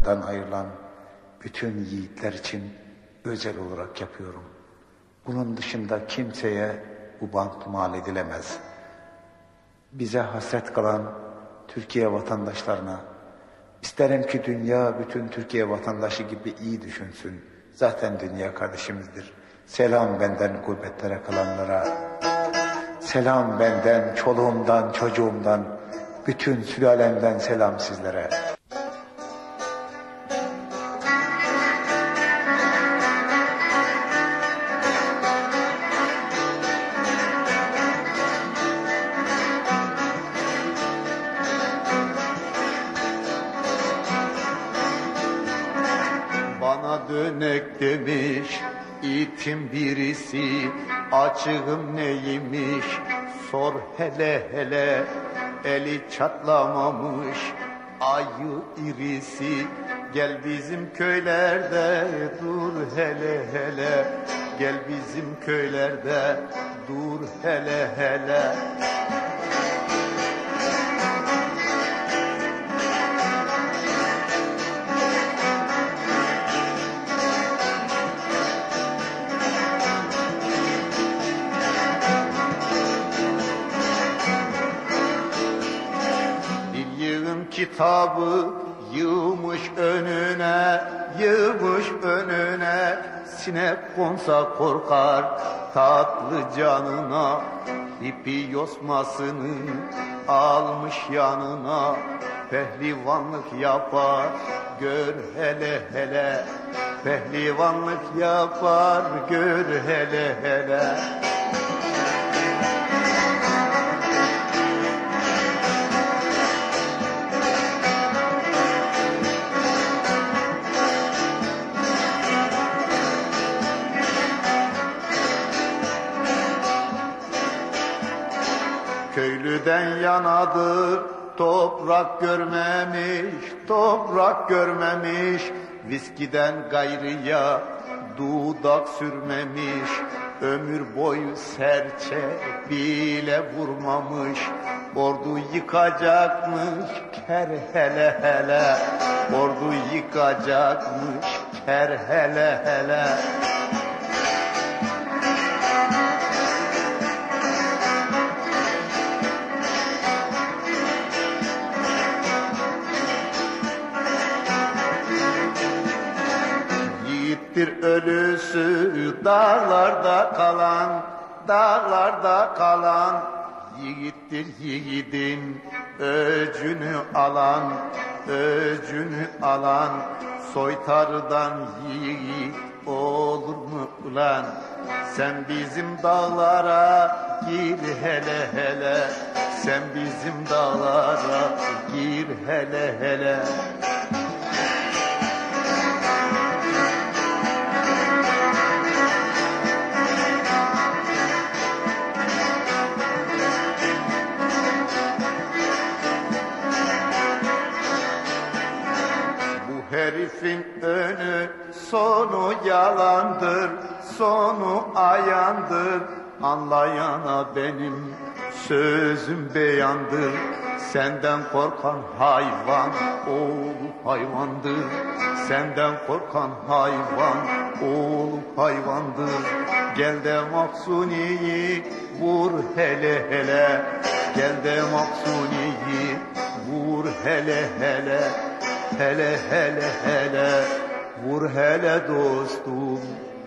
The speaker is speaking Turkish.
takımdan ayrılan bütün yiğitler için özel olarak yapıyorum. Bunun dışında kimseye bu bant mal edilemez. Bize hasret kalan Türkiye vatandaşlarına, isterim ki dünya bütün Türkiye vatandaşı gibi iyi düşünsün. Zaten dünya kardeşimizdir. Selam benden gurbetlere kalanlara. Selam benden, çoluğumdan, çocuğumdan, bütün sülalemden selam sizlere. Bana dönek demiş itin birisi, açığım neymiş sor hele hele. Eli çatlamamış ayı irisi, gel bizim köylerde dur hele hele. Gel bizim köylerde dur hele hele. Kitabı yığmış önüne, yığmış önüne. Sinek konsa korkar tatlı canına. İpi yosmasını almış yanına. Pehlivanlık yapar gör hele hele. Pehlivanlık yapar gör hele hele. Köylüden yanadır toprak görmemiş, toprak görmemiş. Viskiden gayrıya dudak sürmemiş. Ömür boyu serçe bile vurmamış. Ordu yıkacakmış ker hele hele. Ordu yıkacakmış ker hele hele. Bir ölüsü dağlarda kalan, dağlarda kalan. Yiğittir yiğidin öcünü alan, öcünü alan. Soytarıdan yiğit olur mu ulan? Sen bizim dağlara gir hele hele. Sen bizim dağlara gir hele hele. Herifin önü sonu yalandır, sonu ayandır. Anlayana benim sözüm beyandır. Senden korkan hayvan oğlu hayvandır. Senden korkan hayvan oğlu hayvandır. Gel de Maksuni'yi vur hele hele. Gel de Maksuni'yi vur hele hele. Hele hele hele, vur hele dostum,